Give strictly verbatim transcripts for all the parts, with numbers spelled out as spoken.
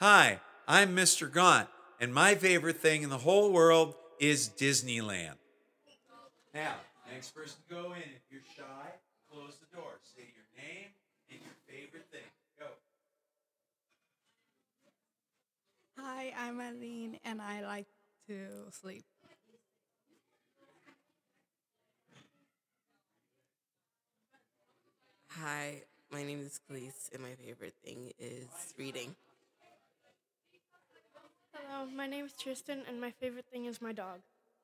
Hi, I'm mister Gaunt, and my favorite thing in the whole world is Disneyland. Now, next person to go in. If you're shy, close the door. Say your name and your favorite thing. Go. Hi, I'm Aline, and I like to sleep. Hi, my name is Khalees, and my favorite thing is reading. Hello, my name is Tristan, and my favorite thing is my dog.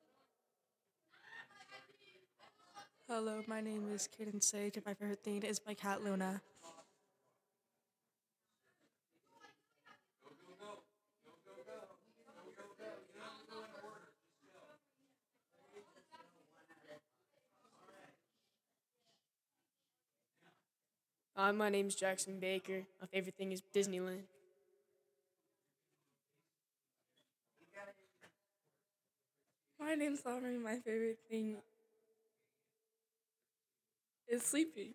Hello, my name is Kaden Sage, and my favorite thing is my cat Luna. Uh, my name is Jackson Baker. My favorite thing is Disneyland. My name's Aubrey. My favorite thing is sleeping.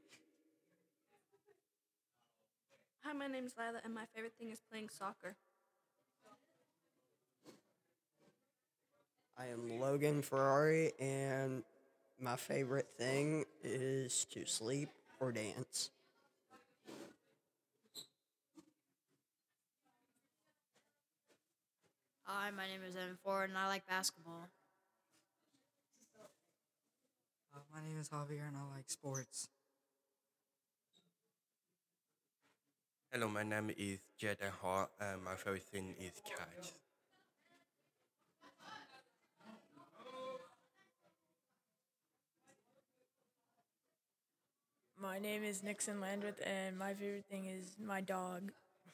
Hi, my name is Lila, and my favorite thing is playing soccer. I am Logan Ferrari, and my favorite thing is to sleep or dance. Hi, my name is Evan Ford, and I like basketball. Uh, my name is Javier and I like sports. Hello, my name is Jaden Hart, and my favorite thing is cats. My name is Nixon Landreth, and my favorite thing is my dog.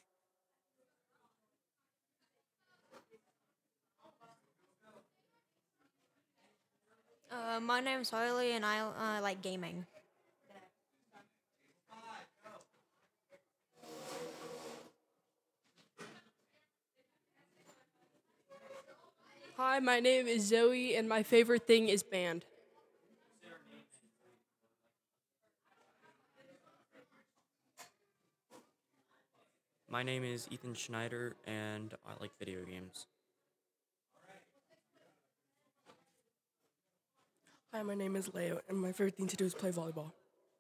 Uh, my name is Harley, and I uh, like gaming. Hi, my name is Zoe, and my favorite thing is band. My name is Ethan Schneider, and I like video games. Hi, my name is Leo, and my favorite thing to do is play volleyball.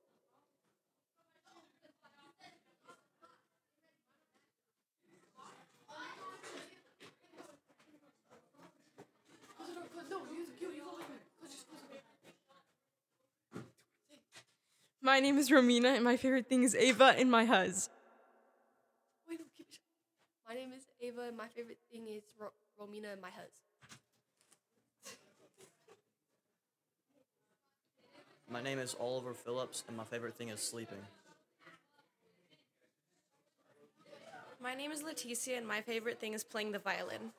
My name is Romina, and my favorite thing is Ava and my huz. Wait, no, keep it. My name is Ava, and my favorite thing is Ro- Romina and my hus. My name is Oliver Phillips, and my favorite thing is sleeping. My name is Leticia, and my favorite thing is playing the violin.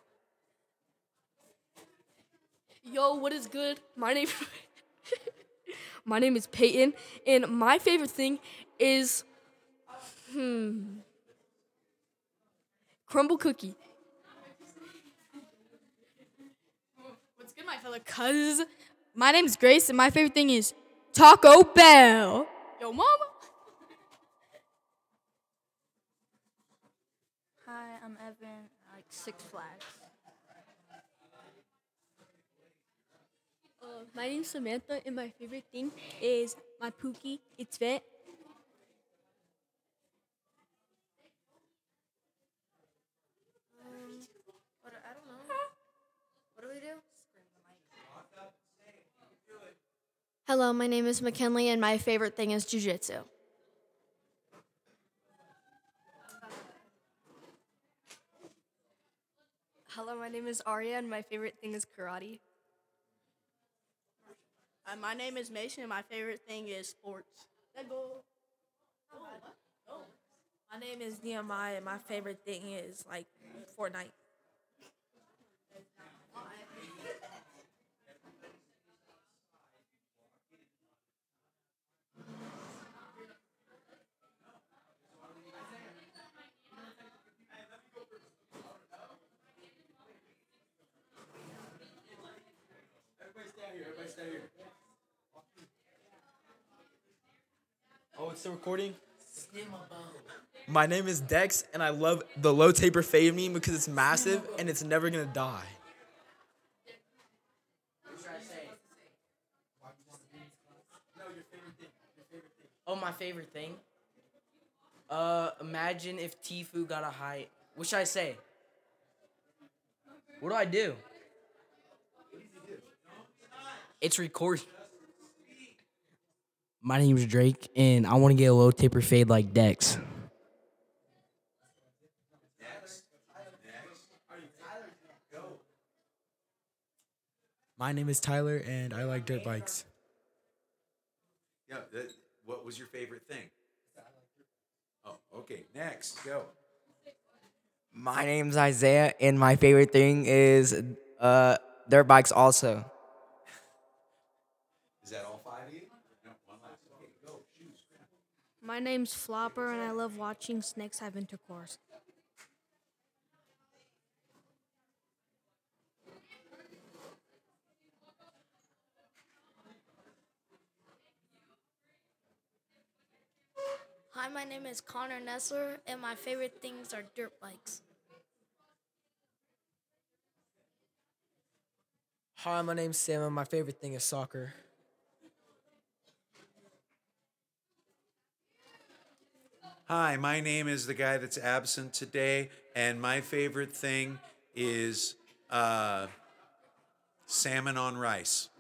Yo, what is good? My name My name is Peyton, and my favorite thing is hmm crumble cookie. What's good, my fellow cuz? My name's Grace, and my favorite thing is Taco Bell. Yo, mama. Hi, I'm Evan. I like Six Flags. Uh, my name's Samantha, and my favorite thing is my Pookie. It's vet. Um, what, I don't know. What do we do? Hello, my name is McKinley, and my favorite thing is jujitsu. Hello, my name is Arya, and my favorite thing is karate. Uh, my name is Mason, and my favorite thing is sports. Let go. My name is Nehemiah, and my favorite thing is like Fortnite. Everybody stay here. Everybody stay here. Oh, it's still recording? My name is Dex, and I love the low taper fade meme because it's massive and it's never gonna die. Oh, my favorite thing? Uh, imagine if Tfue got a height. What should I say? What do I do? It's recording. My name's Drake, and I want to get a low taper fade like Dex. My name is Tyler, and I like dirt bikes. Yeah, that, what was your favorite thing? Oh, okay. Next, go. My name's Isaiah, and my favorite thing is uh, dirt bikes also. Is that all five of you? No, one last. Okay, go. Shoes. My name's Flopper, and I love watching snakes have intercourse. Hi, my name is Connor Nessler, and my favorite things are dirt bikes. Hi, my name's Sam, and my favorite thing is soccer. Hi, my name is the guy that's absent today, and my favorite thing is uh, salmon on rice.